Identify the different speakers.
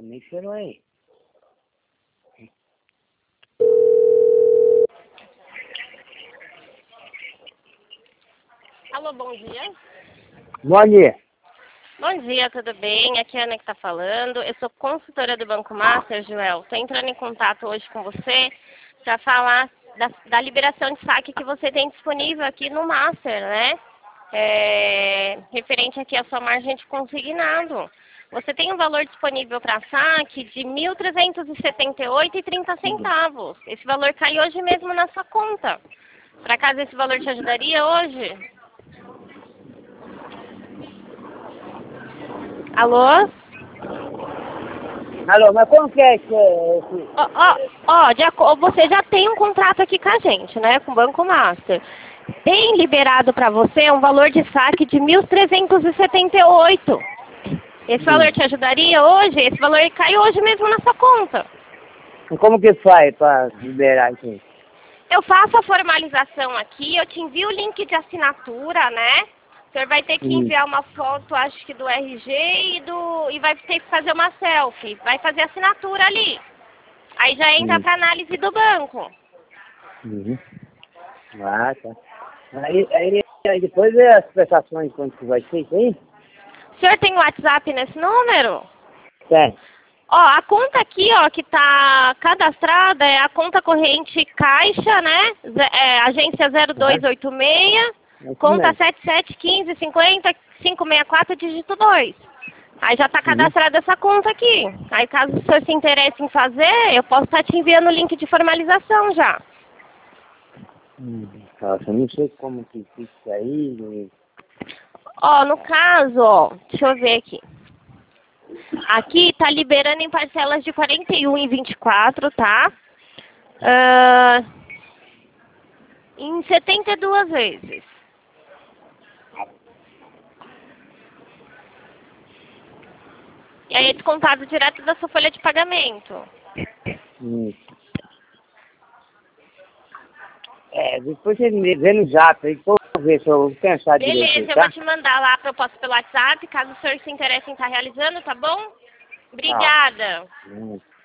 Speaker 1: me ferrou aí.
Speaker 2: Alô, bom dia.
Speaker 1: Bom dia.
Speaker 2: Bom dia, tudo bem? Aqui é a Ana que está falando. Eu sou consultora do Banco Master, Joel. Estou entrando em contato hoje com você para falar da liberação de saque que você tem disponível aqui no Master, né? Referente aqui à sua margem de consignado. Você tem um valor disponível para saque de R$ 1.378,30. Esse valor cai hoje mesmo na sua conta. Por acaso esse valor te ajudaria hoje? Alô?
Speaker 1: Alô, mas como que é esse...
Speaker 2: Você já tem um contrato aqui com a gente, né? Com o Banco Master. Tem liberado para você um valor de saque de R$ 1.378. Esse valor te ajudaria hoje? Esse valor cai hoje mesmo na sua conta.
Speaker 1: Como que faz para liberar aqui?
Speaker 2: Eu faço a formalização aqui, eu te envio o link de assinatura, né? O senhor vai ter que enviar uma foto, acho que do RG e vai ter que fazer uma selfie. Vai fazer a assinatura ali. Aí já entra para análise do banco.
Speaker 1: Ah, tá. Aí depois vê as prestações, quanto que vai ser isso aí?
Speaker 2: O senhor tem WhatsApp nesse número?
Speaker 1: Tem.
Speaker 2: Ó, a conta aqui, ó, que tá cadastrada é a conta corrente Caixa, né? Agência 0286, conta 771550-564, dígito 2. Aí já tá cadastrada essa conta aqui. Aí caso o senhor se interesse em fazer, eu posso estar te enviando o link de formalização já.
Speaker 1: Nossa, eu não sei como que fica isso aí.
Speaker 2: Ó, no caso, ó, deixa eu ver aqui. Aqui tá liberando em parcelas de 41 e 24, tá? Em 72 vezes. E aí é descontado direto da sua folha de pagamento.
Speaker 1: Depois você me vê no zap aí, vou ver se eu vou pensar direito.
Speaker 2: Beleza, eu
Speaker 1: Tá?
Speaker 2: vou te mandar lá a proposta pelo WhatsApp, caso o senhor se interesse em estar realizando, tá bom? Obrigada.